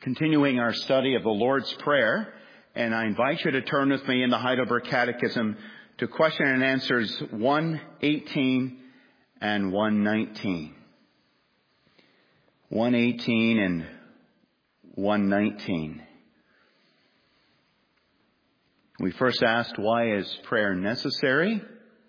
continuing our study of the Lord's Prayer, and I invite you to turn with me in the Heidelberg Catechism to question and answers 118 and 119. 118 and 119. We first asked, why is prayer necessary?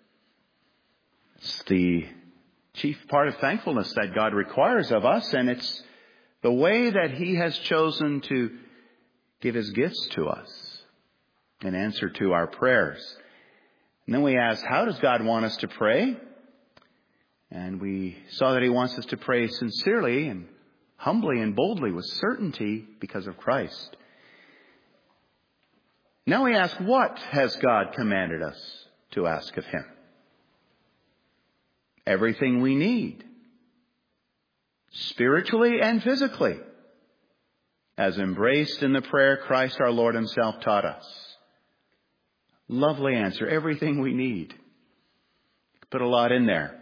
It's the chief part of thankfulness that God requires of us, and it's the way that He has chosen to give His gifts to us in answer to our prayers. And then we asked, how does God want us to pray? And we saw that He wants us to pray sincerely and humbly and boldly with certainty because of Christ. Now we ask, what has God commanded us to ask of Him? Everything we need, spiritually and physically, as embraced in the prayer Christ our Lord Himself taught us. Lovely answer. Everything we need. Put a lot in there.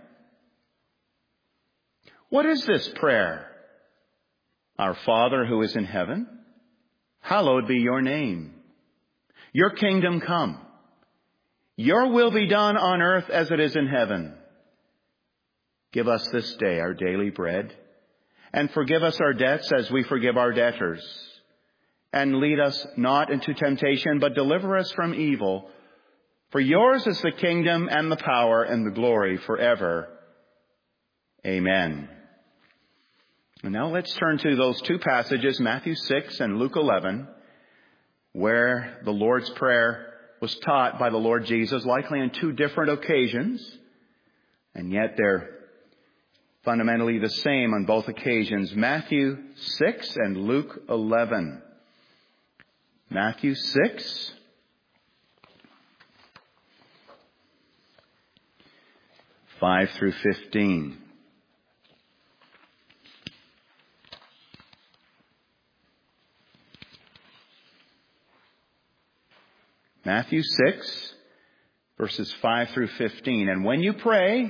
What is this prayer? Our Father who is in heaven, hallowed be your name. Your kingdom come. Your will be done on earth as it is in heaven. Give us this day our daily bread, and forgive us our debts as we forgive our debtors. And lead us not into temptation, but deliver us from evil. For yours is the kingdom and the power and the glory forever. Amen. And now let's turn to those two passages, Matthew 6 and Luke 11, where the Lord's Prayer was taught by the Lord Jesus, likely on two different occasions, and yet they're fundamentally the same on both occasions. Matthew 6 and Luke 11. Matthew 6. Five through 15. Matthew 6, verses 5 through 15. And when you pray,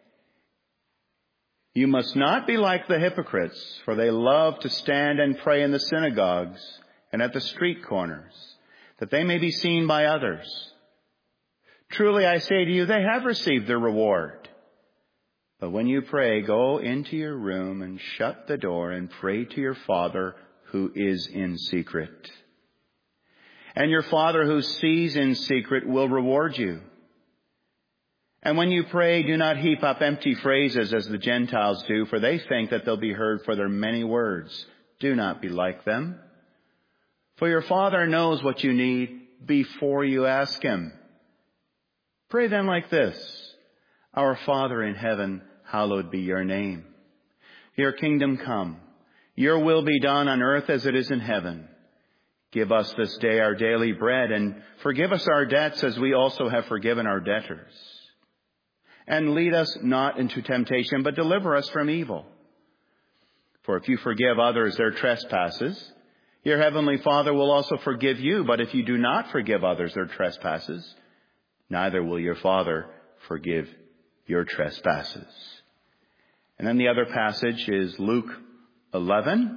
you must not be like the hypocrites, for they love to stand and pray in the synagogues and at the street corners, that they may be seen by others. Truly I say to you, they have received their reward. But when you pray, go into your room and shut the door and pray to your Father who is in secret. And your Father who sees in secret will reward you. And when you pray, do not heap up empty phrases as the Gentiles do, for they think that they'll be heard for their many words. Do not be like them. For your Father knows what you need before you ask Him. Pray then like this. Our Father in heaven, hallowed be your name. Your kingdom come. Your will be done on earth as it is in heaven. Give us this day our daily bread, and forgive us our debts as we also have forgiven our debtors. And lead us not into temptation, but deliver us from evil. For if you forgive others their trespasses, your heavenly Father will also forgive you. But if you do not forgive others their trespasses, neither will your Father forgive your trespasses. And then the other passage is Luke 11.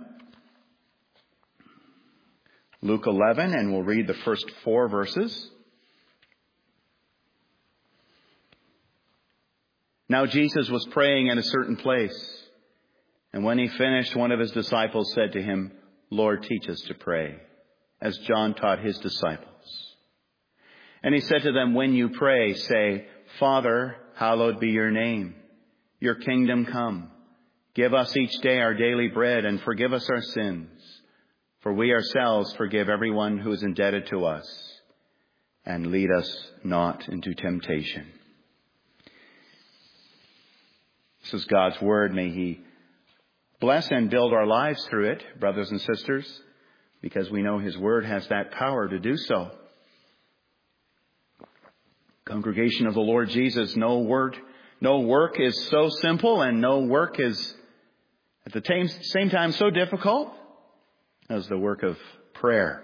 Luke 11, and we'll read the first 4 verses. Now Jesus was praying in a certain place, and when he finished, one of his disciples said to him, Lord, teach us to pray, as John taught his disciples. And he said to them, when you pray, say, Father, hallowed be your name. Your kingdom come. Give us each day our daily bread, and forgive us our sins. For we ourselves forgive everyone who is indebted to us. And lead us not into temptation. This is God's word. May He bless and build our lives through it, brothers and sisters, because we know His word has that power to do so. Congregation of the Lord Jesus, no work is so simple, and no work is at the same time so difficult as the work of prayer.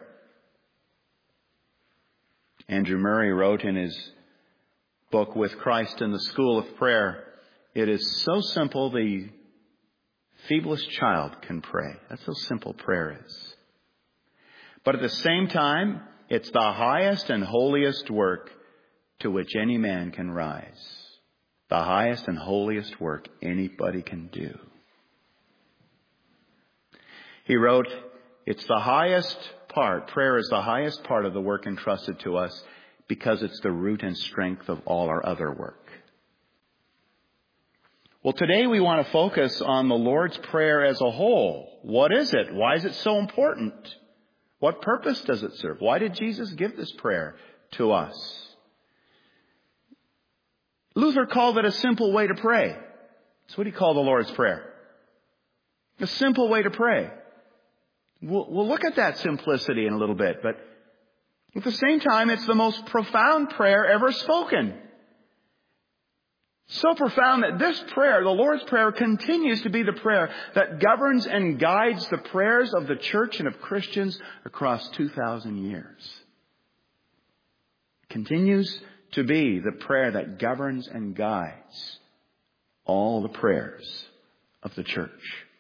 Andrew Murray wrote in his book, With Christ in the School of Prayer, it is so simple the feeblest child can pray. That's how simple prayer is. But at the same time, it's the highest and holiest work to which any man can rise. The highest and holiest work anybody can do. He wrote, it's the highest part. Prayer is the highest part of the work entrusted to us because it's the root and strength of all our other work. Well, today we want to focus on the Lord's Prayer as a whole. What is it? Why is it so important? What purpose does it serve? Why did Jesus give this prayer to us? Luther called it a simple way to pray. That's what he called the Lord's Prayer. A simple way to pray. We'll look at that simplicity in a little bit, but at the same time, it's the most profound prayer ever spoken. So profound that this prayer, the Lord's Prayer, continues to be the prayer that governs and guides the prayers of the church and of Christians across 2,000 years. It continues to be the prayer that governs and guides all the prayers of the church.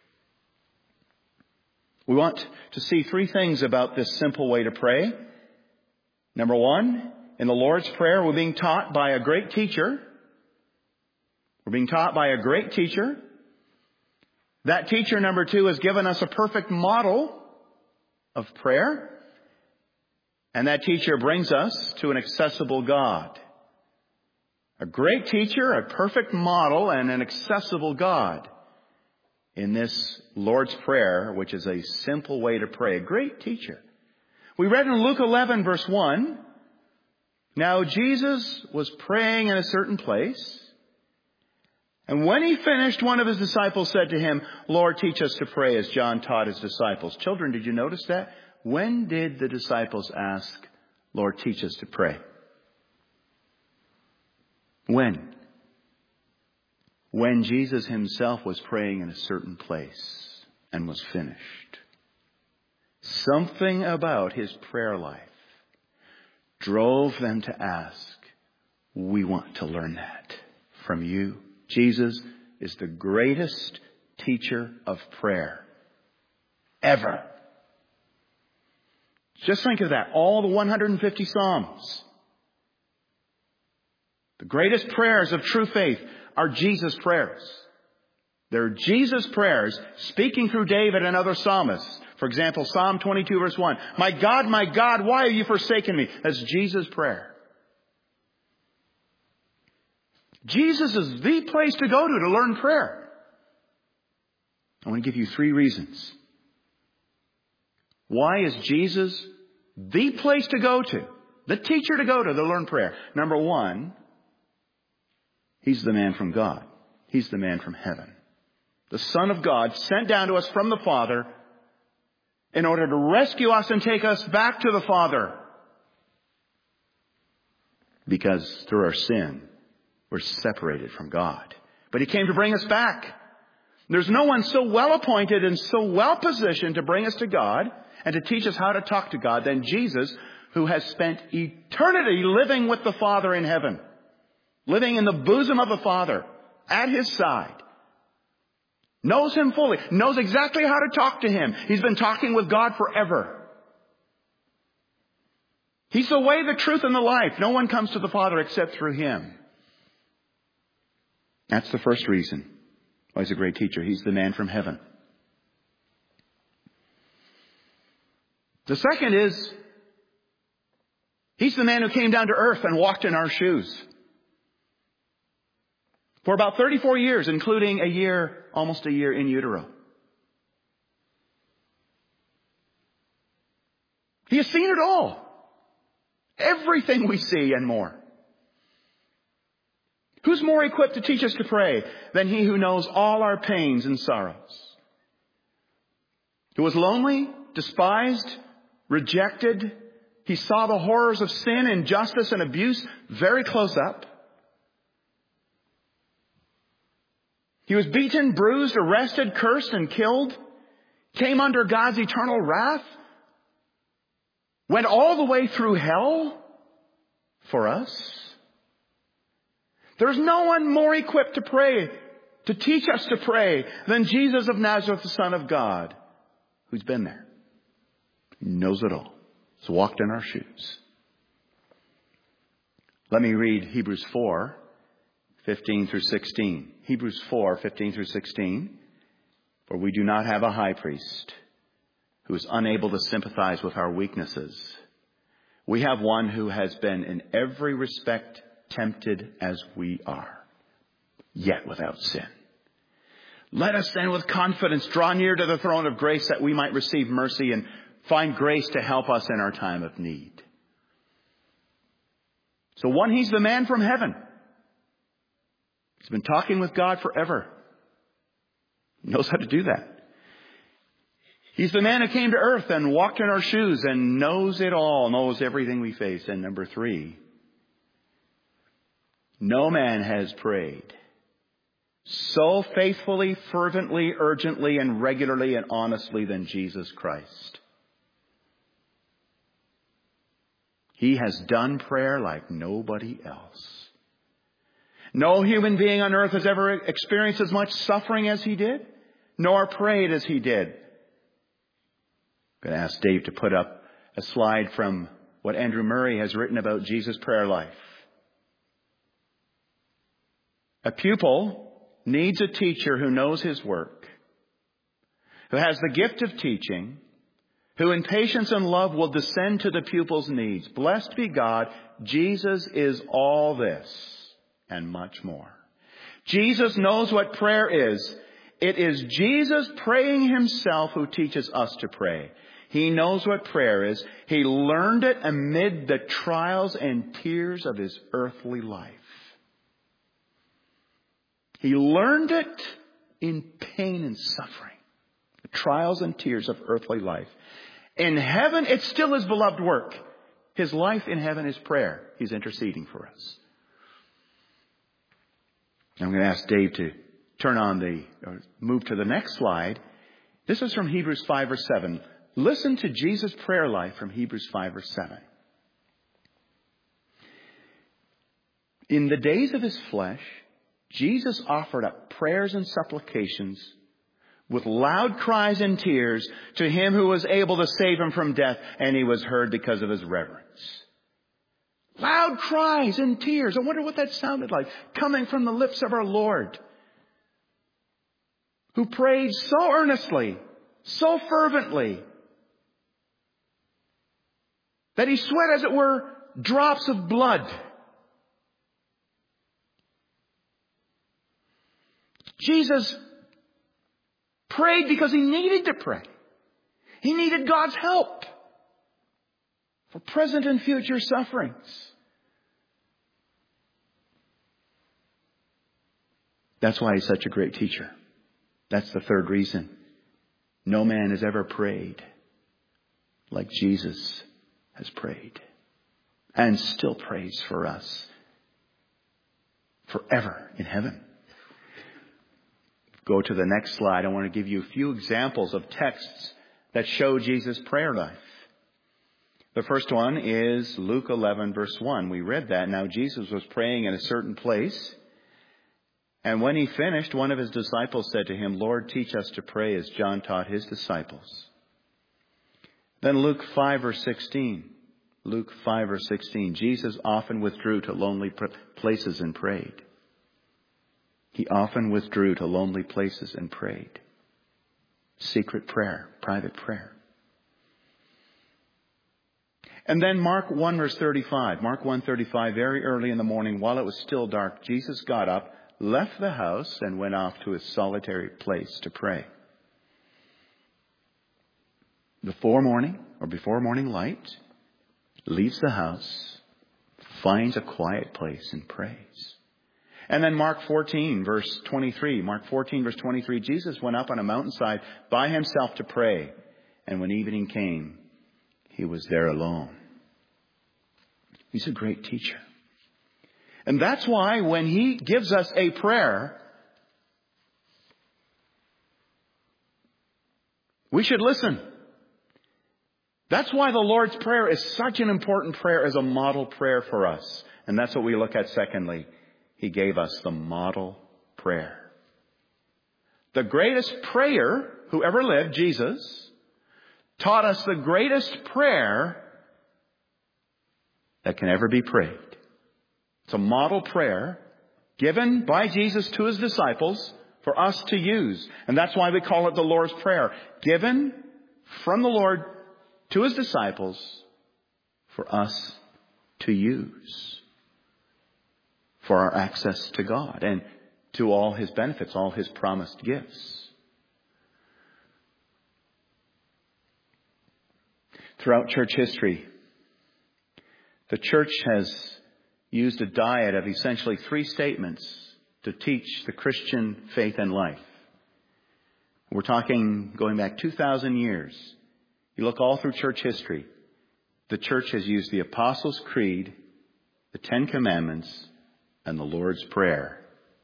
We want to see three things about this simple way to pray. Number one, in the Lord's Prayer, we're being taught by a great teacher. We're being taught by a great teacher. That teacher, number two, has given us a perfect model of prayer. And that teacher brings us to an accessible God. A great teacher, a perfect model, and an accessible God in this Lord's Prayer, which is a simple way to pray. A great teacher. We read in Luke 11, verse 1, now Jesus was praying in a certain place. And when he finished, one of his disciples said to him, Lord, teach us to pray as John taught his disciples. Children, did you notice that? When did the disciples ask, Lord, teach us to pray? When? When Jesus himself was praying in a certain place and was finished. Something about his prayer life drove them to ask, we want to learn that from you. Jesus is the greatest teacher of prayer ever. Just think of that. All the 150 Psalms. The greatest prayers of true faith are Jesus' prayers. They're Jesus' prayers speaking through David and other psalmists. For example, Psalm 22 verse 1. My God, why have you forsaken me? That's Jesus' prayer. Jesus is the place to go to learn prayer. I want to give you three reasons. Why is Jesus the place to go to, the teacher to go to learn prayer? Number one, he's the man from God. He's the man from heaven. The Son of God sent down to us from the Father in order to rescue us and take us back to the Father. Because through our sin, we're separated from God. But he came to bring us back. There's no one so well appointed and so well positioned to bring us to God and to teach us how to talk to God than Jesus, who has spent eternity living with the Father in heaven. Living in the bosom of the Father, at his side. Knows him fully. Knows exactly how to talk to him. He's been talking with God forever. He's the way, the truth, and the life. No one comes to the Father except through him. That's the first reason why he's a great teacher. He's the man from heaven. The second is, he's the man who came down to earth and walked in our shoes. For about 34 years, including almost a year in utero. He has seen it all. Everything we see and more. Who's more equipped to teach us to pray than he who knows all our pains and sorrows? Who was lonely, despised, rejected. He saw the horrors of sin, injustice, and abuse very close up. He was beaten, bruised, arrested, cursed, and killed. Came under God's eternal wrath. Went all the way through hell for us. There's no one more equipped to pray, to teach us to pray, than Jesus of Nazareth, the Son of God, who's been there. He knows it all. He's walked in our shoes. Let me read Hebrews 4, 15 through 16. Hebrews 4, 15 through 16. For we do not have a high priest who is unable to sympathize with our weaknesses. We have one who has been in every respect tempted as we are, yet without sin. Let us then with confidence draw near to the throne of grace that we might receive mercy and find grace to help us in our time of need. So one, he's the man from heaven. He's been talking with God forever. He knows how to do that. He's the man who came to earth and walked in our shoes and knows it all, knows everything we face. And number 3, no man has prayed so faithfully, fervently, urgently, and regularly and honestly than Jesus Christ. He has done prayer like nobody else. No human being on earth has ever experienced as much suffering as he did, nor prayed as he did. I'm going to ask Dave to put up a slide from what Andrew Murray has written about Jesus' prayer life. A pupil needs a teacher who knows his work, who has the gift of teaching, who in patience and love will descend to the pupil's needs. Blessed be God, Jesus is all this and much more. Jesus knows what prayer is. It is Jesus praying himself who teaches us to pray. He knows what prayer is. He learned it amid the trials and tears of his earthly life. He learned it in pain and suffering, the trials and tears of earthly life. In heaven, it's still his beloved work. His life in heaven is prayer. He's interceding for us. I'm going to ask Dave to move to the next slide. This is from Hebrews 5 verse 7. Listen to Jesus' prayer life from Hebrews 5 verse 7. In the days of his flesh, Jesus offered up prayers and supplications with loud cries and tears to him who was able to save him from death, and he was heard because of his reverence. Loud cries and tears. I wonder what that sounded like, coming from the lips of our Lord, who prayed so earnestly, so fervently, that he sweat, as it were, drops of blood. Jesus prayed because he needed to pray. He needed God's help for present and future sufferings. That's why he's such a great teacher. That's the third reason. No man has ever prayed like Jesus has prayed and still prays for us forever in heaven. Go to the next slide. I want to give you a few examples of texts that show Jesus' prayer life. The first one is Luke 11 verse 1. We read that. Now Jesus was praying in a certain place, and when he finished, one of his disciples said to him, Lord, teach us to pray as John taught his disciples. Then Luke 5 verse 16. Luke 5 verse 16. Jesus often withdrew to lonely places and prayed. He often withdrew to lonely places and prayed. Secret prayer, private prayer. And then Mark 1 verse 35. Mark 1:35, very early in the morning, while it was still dark, Jesus got up, left the house, and went off to a solitary place to pray. Before morning light, leaves the house, finds a quiet place and prays. And then Mark 14 verse 23. Mark 14 verse 23. Jesus went up on a mountainside by himself to pray. And when evening came, he was there alone. He's a great teacher. And that's why when he gives us a prayer, we should listen. That's why the Lord's Prayer is such an important prayer as a model prayer for us. And that's what we look at secondly. He gave us the model prayer. The greatest prayer who ever lived, Jesus, taught us the greatest prayer that can ever be prayed. It's a model prayer given by Jesus to his disciples for us to use. And that's why we call it the Lord's Prayer. Given from the Lord to his disciples for us to use. For our access to God and to all his benefits, all his promised gifts. Throughout church history, the church has used a diet of essentially 3 statements to teach the Christian faith and life. We're talking going back 2,000 years. You look all through church history. The church has used the Apostles' Creed, the 10 Commandments, and the Lord's Prayer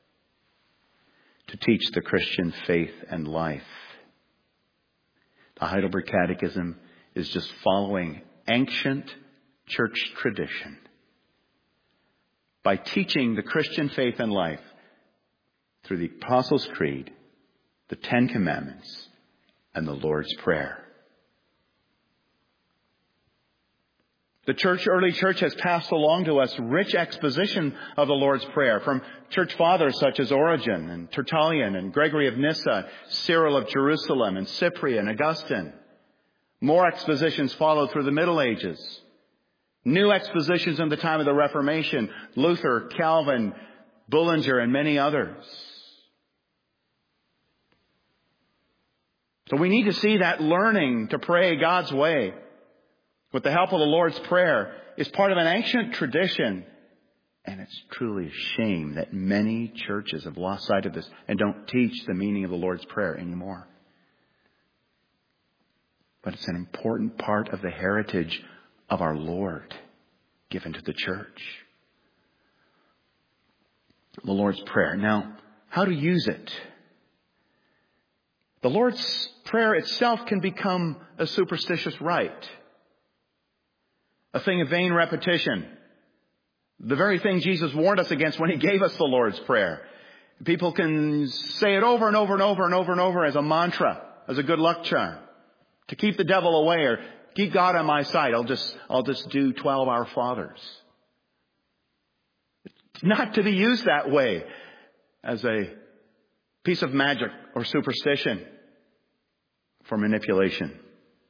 to teach the Christian faith and life. The Heidelberg Catechism is just following ancient church tradition by teaching the Christian faith and life through the Apostles' Creed, the 10 Commandments, and the Lord's Prayer. The early church has passed along to us rich exposition of the Lord's Prayer from church fathers such as Origen and Tertullian and Gregory of Nyssa, Cyril of Jerusalem and Cyprian, Augustine. More expositions followed through the Middle Ages. New expositions in the time of the Reformation, Luther, Calvin, Bullinger, and many others. So we need to see that learning to pray God's way with the help of the Lord's Prayer is part of an ancient tradition. And it's truly a shame that many churches have lost sight of this and don't teach the meaning of the Lord's Prayer anymore. But it's an important part of the heritage of our Lord given to the church. The Lord's Prayer. Now, how to use it? The Lord's Prayer itself can become a superstitious rite. A thing of vain repetition. The very thing Jesus warned us against when he gave us the Lord's Prayer. People can say it over and over and over and over and over as a mantra, as a good luck charm. To keep the devil away or keep God on my side. I'll just do 12 Our Fathers. It's not to be used that way as a piece of magic or superstition for manipulation.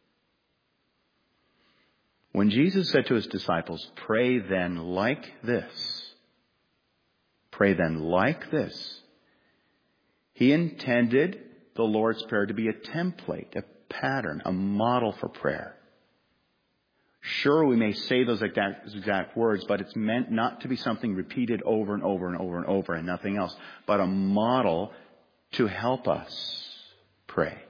When Jesus said to his disciples, pray then like this. Pray then like this. He intended the Lord's Prayer to be a template, a pattern, a model for prayer. Sure, we may say those exact words, but it's meant not to be something repeated over and over and over and over and nothing else, but a model to help us pray.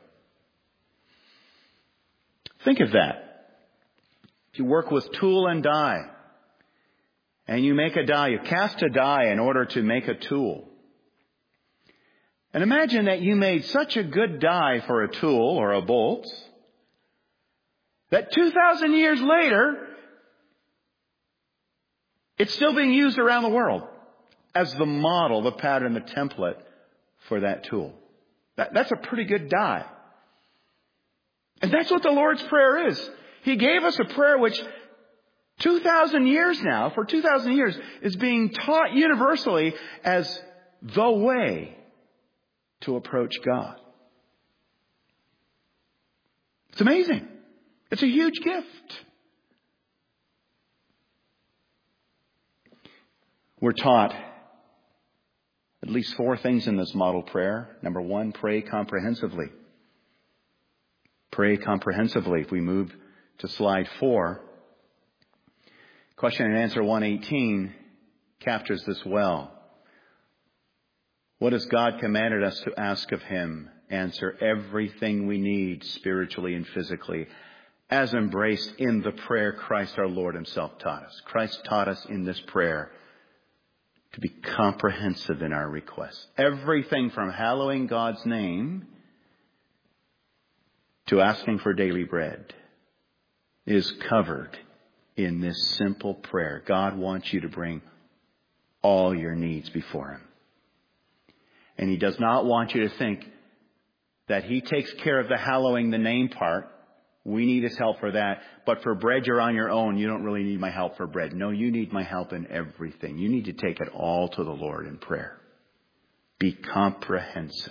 Think of that. If you work with tool and die, and you make a die, you cast a die in order to make a tool. And imagine that you made such a good die for a tool or a bolt that 2,000 years later, it's still being used around the world as the model, the pattern, the template for that tool. That's a pretty good die. And that's what the Lord's Prayer is. He gave us a prayer which 2,000 years now, for 2,000 years, is being taught universally as the way to approach God. It's amazing. It's a huge gift. We're taught at least 4 things in this model prayer. Number 1, pray comprehensively. Pray comprehensively. If we move to slide 4, question and answer 118 captures this well. What has God commanded us to ask of Him? Answer: everything we need spiritually and physically, as embraced in the prayer Christ our Lord Himself taught us. Christ taught us in this prayer to be comprehensive in our requests. Everything from hallowing God's name to asking for daily bread is covered in this simple prayer. God wants you to bring all your needs before Him. And He does not want you to think that He takes care of the hallowing the name part We need His help for that. But for bread, you're on your own. You don't really need my help for bread. No, you need my help in everything. You need to take it all to the Lord in prayer. Be comprehensive.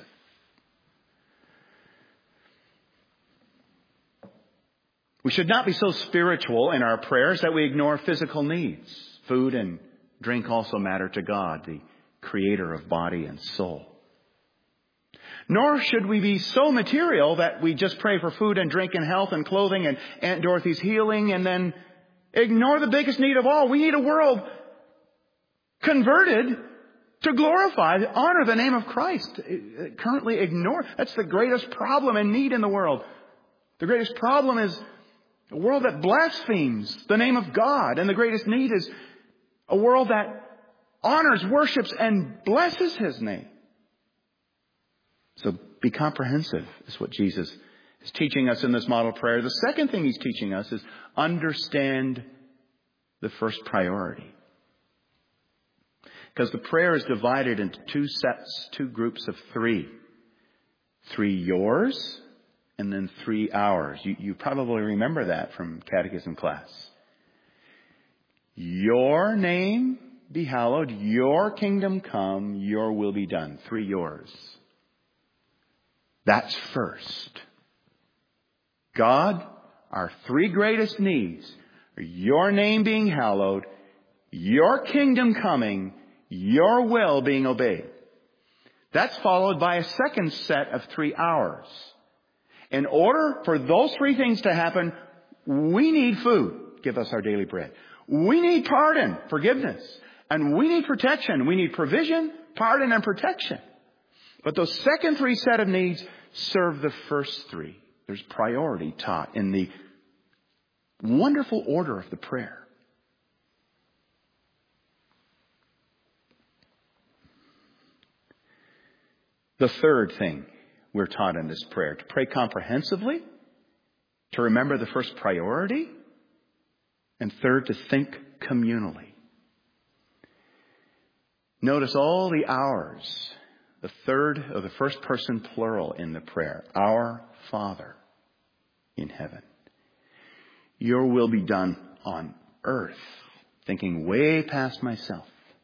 We should not be so spiritual in our prayers that we ignore physical needs. Food and drink also matter to God, the Creator of body and soul. Nor should we be so material that we just pray for food and drink and health and clothing and Aunt Dorothy's healing and then ignore the biggest need of all. We need a world converted to glorify, honor the name of Christ. Currently ignored. That's the greatest problem and need in the world. The greatest problem is a world that blasphemes the name of God. And the greatest need is a world that honors, worships, and blesses His name. So be comprehensive is what Jesus is teaching us in this model prayer. The second thing He's teaching us is understand the first priority. Because the prayer is divided into two groups of three. 3 yours and then 3 ours. You probably remember that from catechism class. Your name be hallowed, your kingdom come, your will be done. 3 yours. That's first. God, our 3 greatest needs are your name being hallowed, your kingdom coming, your will being obeyed. That's followed by a second set of 3 ours. In order for those 3 things to happen, we need food. Give us our daily bread. We need pardon, forgiveness. And we need protection. We need provision, pardon, and protection. But those second 3 set of needs serve the first 3. There's priority taught in the wonderful order of the prayer. The third thing we're taught in this prayer, to pray comprehensively, to remember the first priority, and third, to think communally. Notice all the ours, the third of the first person plural in the prayer. Our Father in heaven. Your will be done on earth. Thinking way past myself.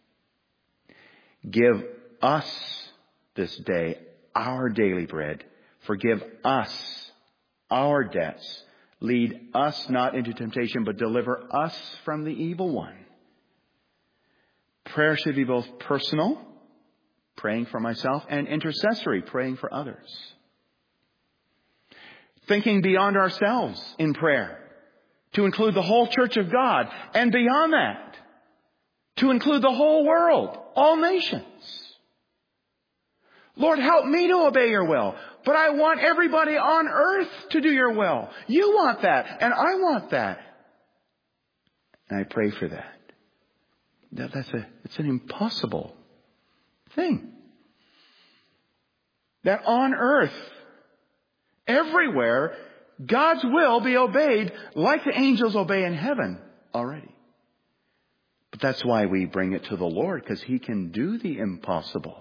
Give us this day our daily bread. Forgive us our debts. Lead us not into temptation, but deliver us from the evil one. Prayer should be both personal, praying for myself, and intercessory, praying for others. Thinking beyond ourselves in prayer, to include the whole church of God, and beyond that, to include the whole world, all nations. Lord, help me to obey your will, but I want everybody on earth to do your will. You want that, and I want that. And I pray for that. It's an impossible thing. That on earth, everywhere, God's will be obeyed like the angels obey in heaven already. But that's why we bring it to the Lord, because He can do the impossible.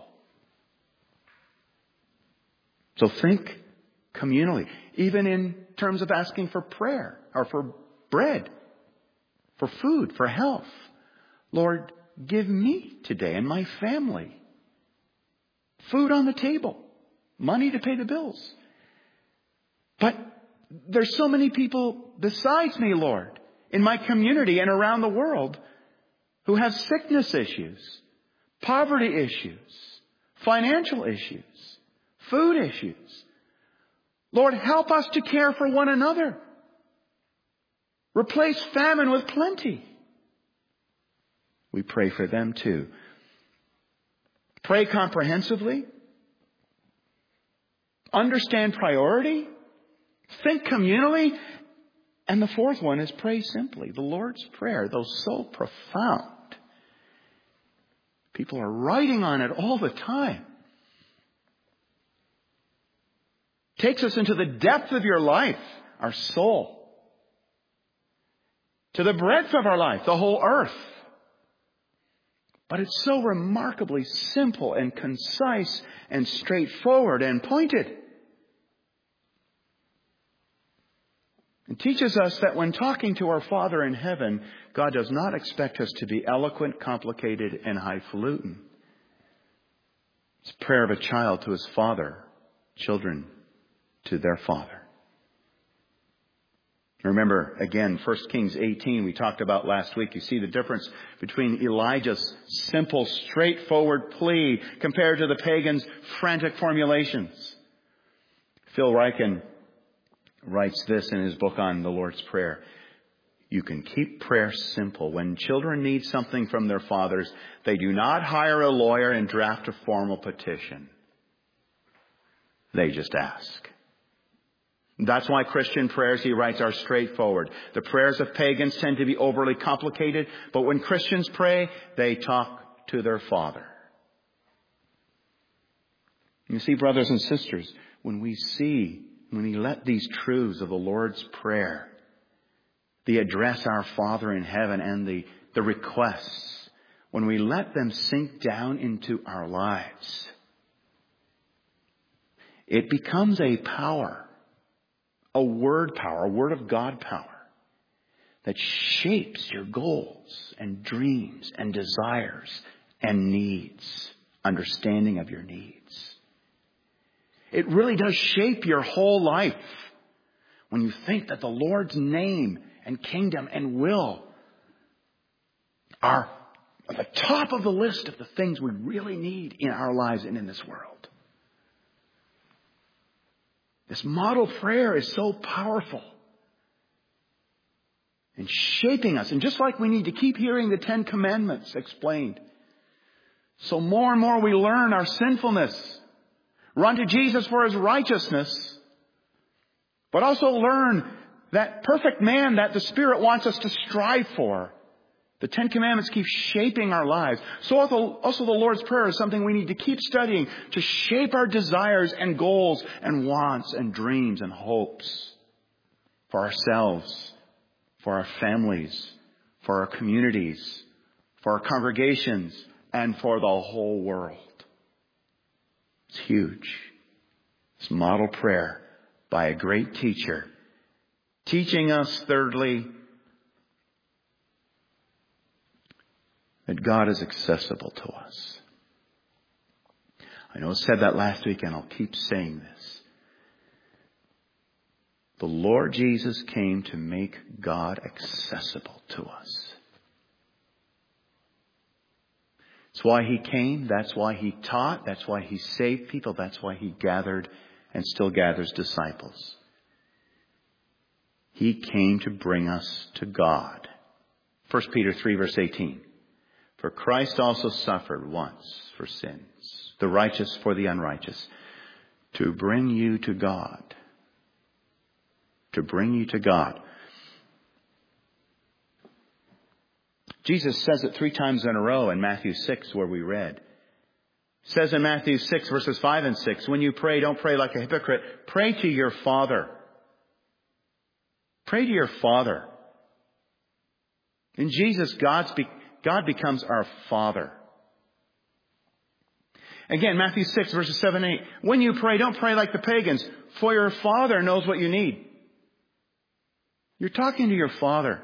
So think communally, even in terms of asking for prayer or for bread, for food, for health. Lord, give me today and my family food on the table, money to pay the bills. But there's so many people besides me, Lord, in my community and around the world who have sickness issues, poverty issues, financial issues, food issues. Lord, help us to care for one another. Replace famine with plenty. We pray for them too. Pray comprehensively. Understand priority. Think communally. And the fourth one is pray simply. The Lord's Prayer, though so profound. People are writing on it all the time. Takes us into the depth of your life, our soul. To the breadth of our life, the whole earth. But it's so remarkably simple and concise and straightforward and pointed. It teaches us that when talking to our Father in heaven, God does not expect us to be eloquent, complicated, and highfalutin. It's the prayer of a child to his father, children to their father. Remember, again, 1 Kings 18 we talked about last week. You see the difference between Elijah's simple, straightforward plea compared to the pagans' frantic formulations. Phil Ryken writes this in his book on the Lord's Prayer. You can keep prayer simple. When children need something from their fathers, they do not hire a lawyer and draft a formal petition. They just ask. That's why Christian prayers, he writes, are straightforward. The prayers of pagans tend to be overly complicated, but when Christians pray, they talk to their Father. You see, brothers and sisters, when we let these truths of the Lord's Prayer, the address our Father in heaven and the requests, when we let them sink down into our lives, it becomes a power. A word power, a word of God power that shapes your goals and dreams and desires and needs, understanding of your needs. It really does shape your whole life when you think that the Lord's name and kingdom and will are at the top of the list of the things we really need in our lives and in this world. This model prayer is so powerful in shaping us. And just like we need to keep hearing the 10 Commandments explained, so more and more we learn our sinfulness, run to Jesus for his righteousness, but also learn that perfect man that the Spirit wants us to strive for. The 10 Commandments keep shaping our lives. So also the Lord's Prayer is something we need to keep studying to shape our desires and goals and wants and dreams and hopes for ourselves, for our families, for our communities, for our congregations, and for the whole world. It's huge. It's model prayer by a great teacher, teaching us, thirdly, that God is accessible to us. I know I said that last week and I'll keep saying this. The Lord Jesus came to make God accessible to us. That's why he came. That's why he taught. That's why he saved people. That's why he gathered and still gathers disciples. He came to bring us to God. 1 Peter 3 verse 18. For Christ also suffered once for sins, the righteous for the unrighteous, to bring you to God. To bring you to God. Jesus says it 3 times in a row in Matthew 6 where we read. It says in Matthew 6 verses 5 and 6, when you pray, don't pray like a hypocrite. Pray to your Father. Pray to your Father. In Jesus, God becomes our Father. Again, Matthew 6 verses 7 and 8. When you pray, don't pray like the pagans, for your Father knows what you need. You're talking to your Father.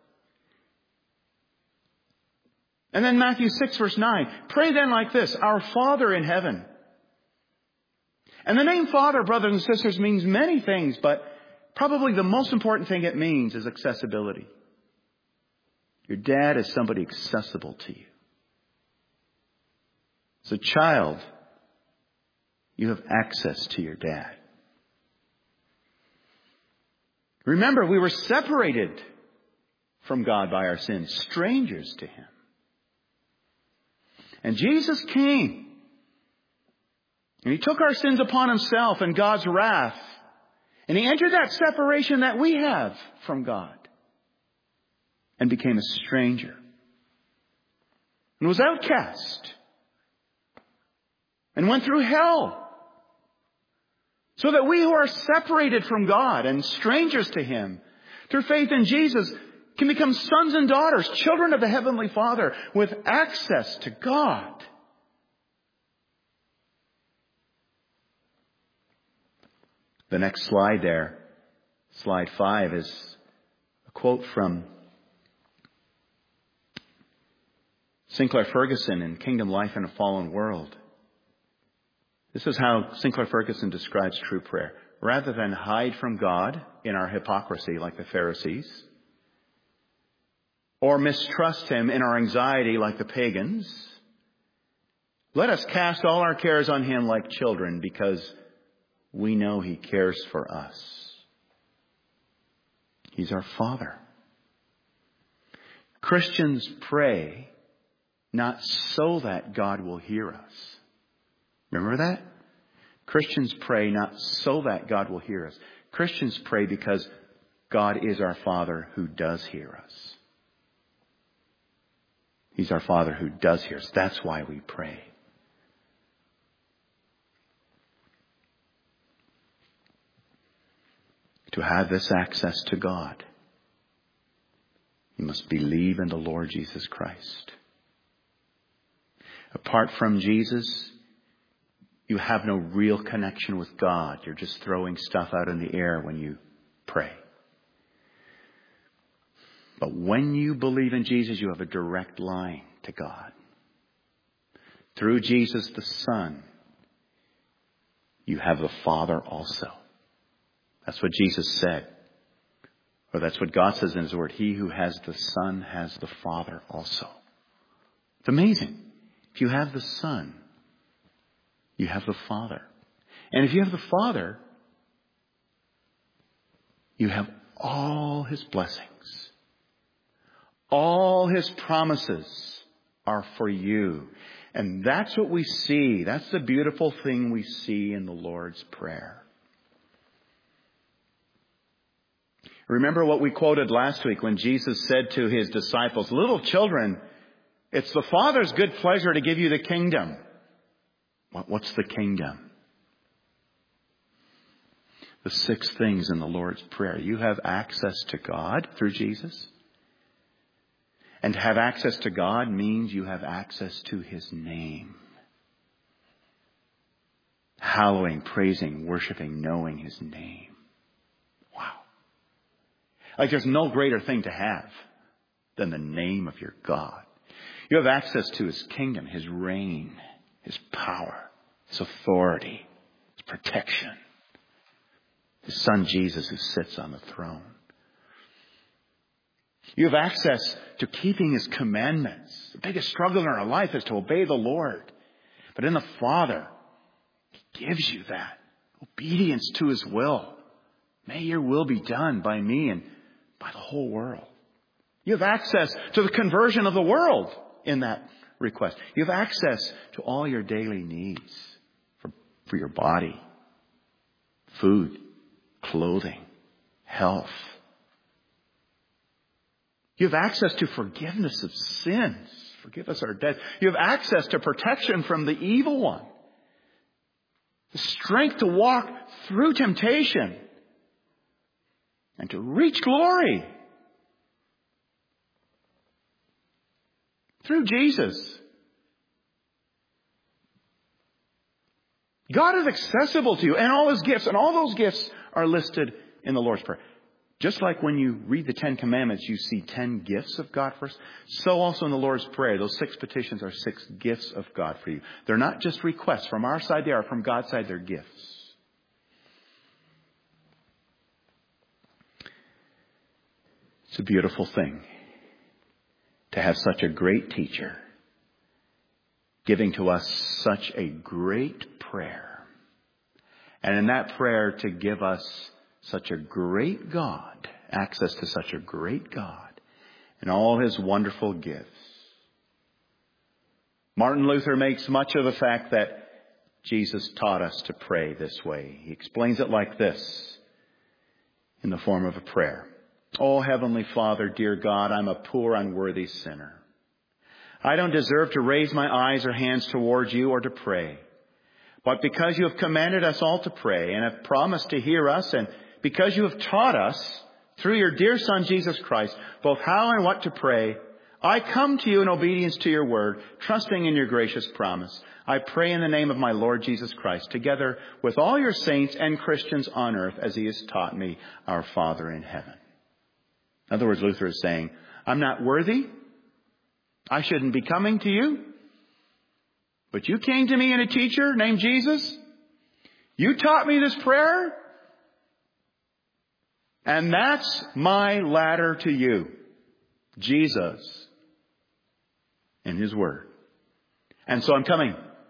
And then Matthew 6 verse 9. Pray then like this, our Father in heaven. And the name Father, brothers and sisters, means many things, but probably the most important thing it means is accessibility. Your dad is somebody accessible to you. As a child, you have access to your dad. Remember, we were separated from God by our sins, strangers to him. And Jesus came. And he took our sins upon himself and God's wrath. And he entered that separation that we have from God. And became a stranger. And was outcast. And went through hell. So that we who are separated from God and strangers to him, through faith in Jesus, can become sons and daughters, children of the Heavenly Father, with access to God. The next slide there Slide 5 is a quote from Sinclair Ferguson in Kingdom Life in a Fallen World. This is how Sinclair Ferguson describes true prayer. Rather than hide from God in our hypocrisy like the Pharisees, or mistrust Him in our anxiety like the pagans, let us cast all our cares on Him like children because we know He cares for us. He's our Father. Christians pray not so that God will hear us. Remember that? Christians pray not so that God will hear us. Christians pray because God is our Father who does hear us. He's our Father who does hear us. That's why we pray. To have this access to God, you must believe in the Lord Jesus Christ. Apart from Jesus, you have no real connection with God. You're just throwing stuff out in the air when you pray. But when you believe in Jesus, you have a direct line to God. Through Jesus the Son, you have the Father also. That's what Jesus said. Or that's what God says in His Word. He who has the Son has the Father also. It's amazing. If you have the Son, you have the Father. And if you have the Father, you have all His blessings. All His promises are for you. And that's what we see. That's the beautiful thing we see in the Lord's Prayer. Remember what we quoted last week when Jesus said to His disciples, "Little children, it's the Father's good pleasure to give you the kingdom." What's the kingdom? The 6 things in the Lord's Prayer. You have access to God through Jesus. And to have access to God means you have access to His name. Hallowing, praising, worshiping, knowing His name. Wow. Like there's no greater thing to have than the name of your God. You have access to His kingdom, His reign, His power, His authority, His protection. His Son Jesus who sits on the throne. You have access to keeping His commandments. The biggest struggle in our life is to obey the Lord. But in the Father, He gives you that. Obedience to His will. May your will be done by me and by the whole world. You have access to the conversion of the world in that request. You have access to all your daily needs for your body. Food, clothing, health. You have access to forgiveness of sins. Forgive us our debts. You have access to protection from the evil one. The strength to walk through temptation and to reach glory through Jesus. God is accessible to you and all His gifts, and all those gifts are listed in the Lord's Prayer. Just like when you read the 10 Commandments, you see 10 gifts of God first. So also in the Lord's Prayer, those 6 petitions are 6 gifts of God for you. They're not just requests. From our side, they are. From God's side, they're gifts. It's a beautiful thing to have such a great teacher giving to us such a great prayer. And in that prayer to give us such a great God, access to such a great God and all His wonderful gifts. Martin Luther makes much of the fact that Jesus taught us to pray this way. He explains it like this in the form of a prayer. Oh, Heavenly Father, dear God, I'm a poor, unworthy sinner. I don't deserve to raise my eyes or hands towards you or to pray. But because you have commanded us all to pray and have promised to hear us, and because you have taught us through your dear Son, Jesus Christ, both how and what to pray, I come to you in obedience to your word, trusting in your gracious promise. I pray in the name of my Lord Jesus Christ, together with all your saints and Christians on earth, as he has taught me, our Father in heaven. In other words, Luther is saying, I'm not worthy. I shouldn't be coming to you. But you came to me in a teacher named Jesus. You taught me this prayer. And that's my ladder to you. Jesus and his word. And so I'm coming.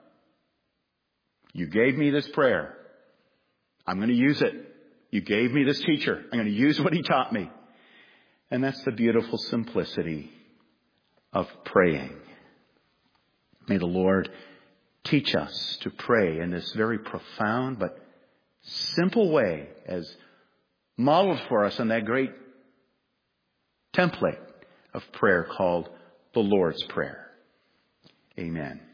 You gave me this prayer. I'm going to use it. You gave me this teacher. I'm going to use what he taught me. And that's the beautiful simplicity of praying. May the Lord teach us to pray in this very profound but simple way, as modeled for us in that great template of prayer called the Lord's Prayer. Amen.